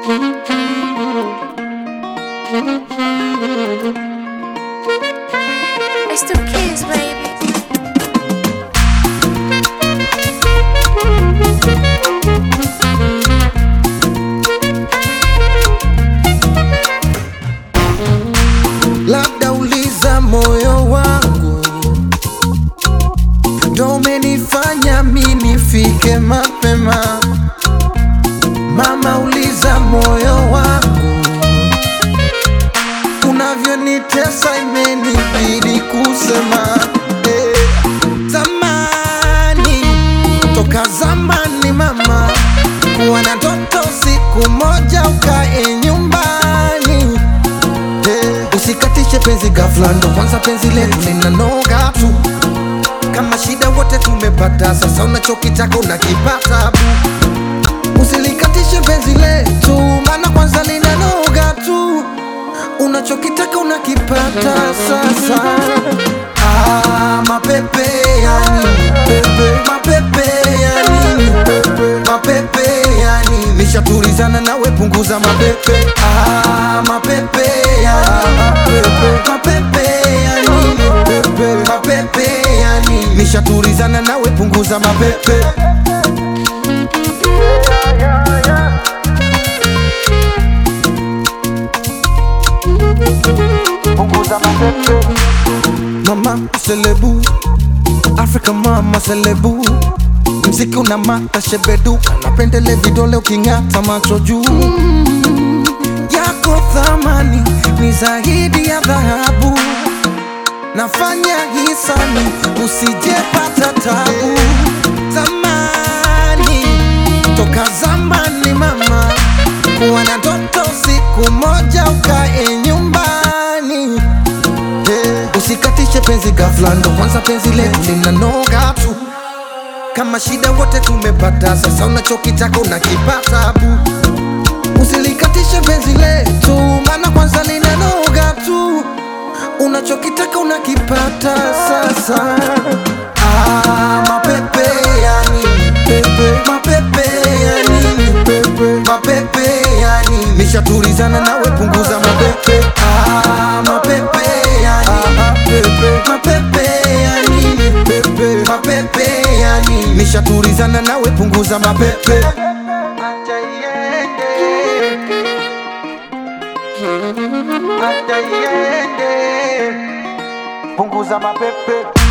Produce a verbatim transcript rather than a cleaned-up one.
It's the kids, baby. Labda uliza moyo wangu, ndo umenifanya mimi nifike mapema. Mama, uliza moyo wangu, unavyonitesa imenibidi kusema eh. Zamani, toka zamani mama, kuwa na ndoto siku moja ukae nyumbani eh. Usikatishe penzi ghafla, ndo kwanza penzi letu linanoga tu. Kama shida wote tumepata, sasa unachokitaka unakipata bu. Usilikatishe penzi letu, maana kwanza linanoga tu. Unachokitaka unakipata sasa. Ah, mapepe ya nini pepe, mapepe ya nini pepe, mapepe ya nini. Nishatulizana nawe, punguza mapepe. Ah, mapepe ya nini pepe, mapepe ya nini pepe, mapepe ya nini. Nishatulizana nawe, punguza mapepe. Mama selebu, Africa mama selebu. Mziki una mata shebeduka, napendele vidole ukingata macho juu. Yako thamani ni zaidi ya dhahabu, nafanya hisani usijepata tabu. Zamani, toka zamani mama, kuwa na ndoto siku moja ukae nyumbani eh. Usikatishe penzi ghafla, ndo kwanza penzi letu linanoga tu. Kama shida wote tumepata, sasa unachokitaka unakipata bu. Usilikatishe penzi letu, maana kwanza linanoga tu. Unachokitaka unakipata sasa. Ah, mapepe ya nini pepe, mapepe ya nini pepe, mapepe ya nini. Nishatulizana nawe, punguza mapepe. Ah, mapepe ya nini pepe, mapepe ya nini pepe, mapepe ya nini. Nishatulizana nawe, punguza mapepe. Acha iende, acha iende, punguza mapepe.